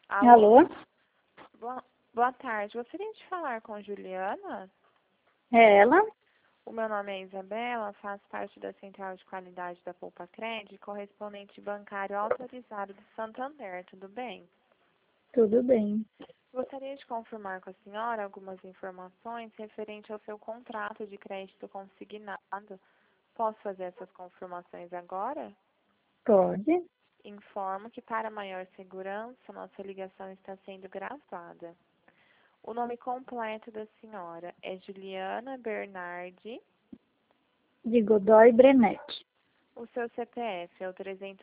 Alô? Alô? Boa tarde. Gostaria de falar com Juliana? É ela? O meu nome é Isabela, faço parte da Central de Qualidade da Poupa Cred, correspondente bancário autorizado do Santander, tudo bem? Tudo bem. Gostaria de confirmar com a senhora algumas informações referente ao seu contrato de crédito consignado. Posso fazer essas confirmações agora? Pode? Informo que, para maior segurança, nossa ligação está sendo gravada. O nome completo da senhora é Juliana Bernardi. De Godoy Brenet. O seu CPF é o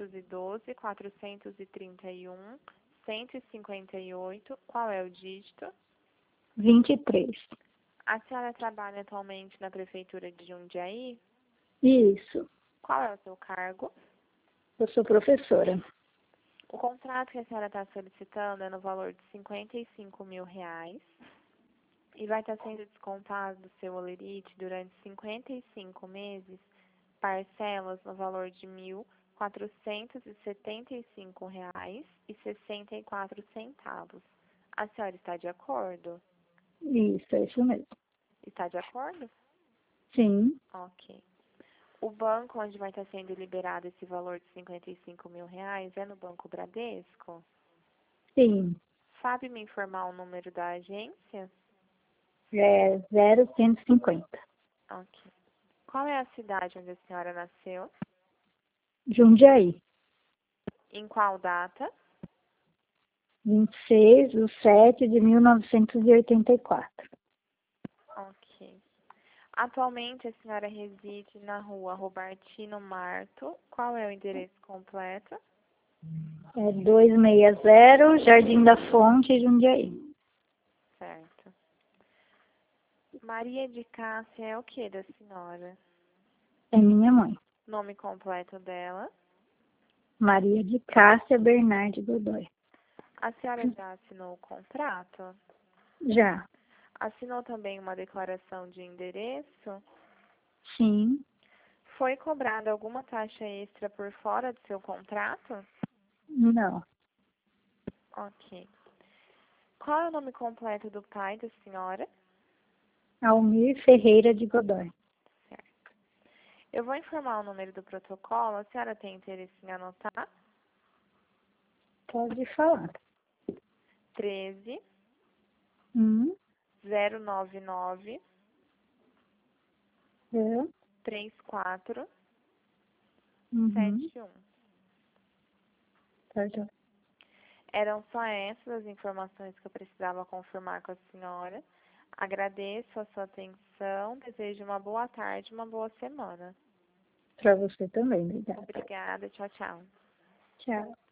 312-431-158. Qual é o dígito? 23. A senhora trabalha atualmente na Prefeitura de Jundiaí? Isso. Qual é o seu cargo? Eu sou professora. O contrato que a senhora está solicitando é no valor de R$ 55 mil e vai estar sendo descontado do seu holerite durante 55 meses, parcelas no valor de R$ 1.475,64. A senhora está de acordo? Isso, é isso mesmo. Está de acordo? Sim. Ok. O banco onde vai estar sendo liberado esse valor de R$ 55 mil é no Banco Bradesco? Sim. Sabe me informar o número da agência? É 0150. Ok. Qual é a cidade onde a senhora nasceu? Jundiaí. Em qual data? 26/7/1984. Ok. Atualmente a senhora reside na rua Robertino Marto. Qual é o endereço completo? É 260, Jardim da Fonte, Jundiaí. Certo. Maria de Cássia é o que da senhora? É minha mãe. Nome completo dela? Maria de Cássia Bernardi Godoy. A senhora já assinou o contrato? Já. Assinou também uma declaração de endereço? Sim. Foi cobrada alguma taxa extra por fora do seu contrato? Não. Ok. Qual é o nome completo do pai da senhora? Almir Ferreira de Godoy. Certo. Eu vou informar o número do protocolo. A senhora tem interesse em anotar? Pode falar. 13 Hum. 099 É. 34 Uhum. 71. Tá. Eram só essas as informações que eu precisava confirmar com a senhora. Agradeço a sua atenção. Desejo uma boa tarde, uma boa semana. Para você também, obrigada. Obrigada. Tchau, tchau. Tchau.